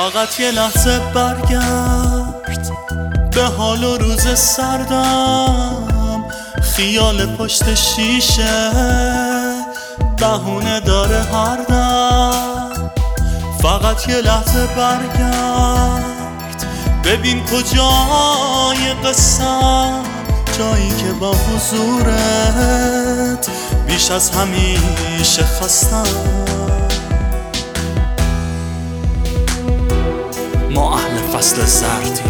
فقط یه لحظه برگرد به حال و روز سردم. خیال پشت شیشه بهونه داره هر دم. فقط یه لحظه برگرد ببین کجای قصم، جایی که با حضورت بیش از همیشه خستم. ما اهل فصل زردیم،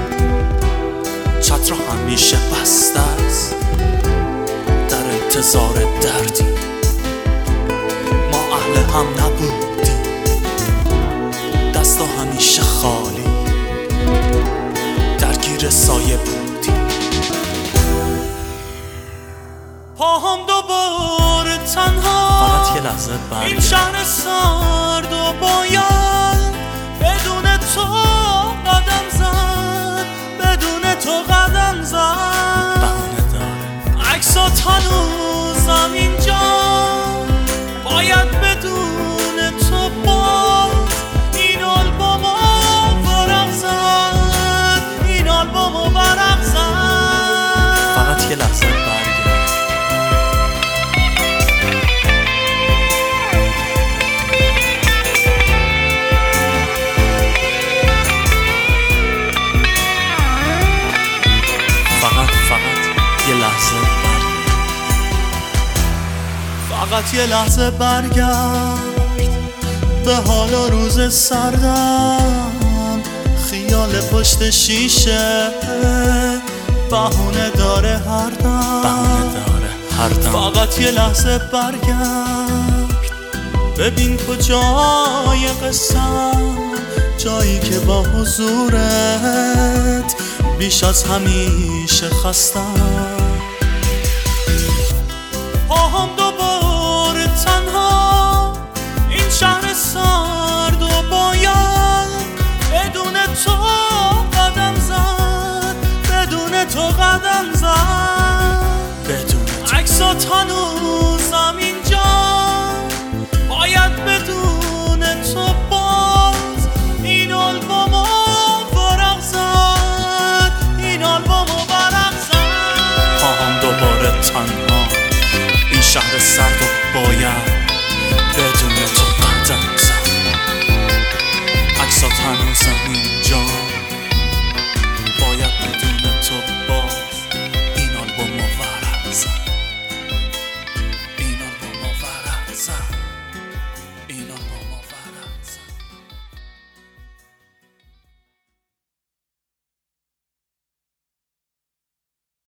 چتر همیشه بسته است، در انتظار دردیم. ما اهل هم نبودیم، دستا همیشه خالی، درگیر سایه بودیم. پاهم دوباره تنها، فقط یه لحظه برگرد. این شهر سرد و باید بدون تو قدم زد، بدون تو قدم زد. بهونه داره عکسات هنوزم اینجا، باید بدون تو باز این آلبومو ورق زد، این آلبومو ورق زد. فقط یه لحظه برگرد. فقط یه لحظه برگرد به حال و روز سردم. خیال پشت شیشه بهونه داره هر دم. فقط یه لحظه برگرد ببین کجای قصم، جایی که با حضورت بیش از همیشه خستم. پاهم دوباره تنها، این شهر سرد و باید بدون تو قدم زد، بدون تو قدم زد. بدون تو عکسات هنوز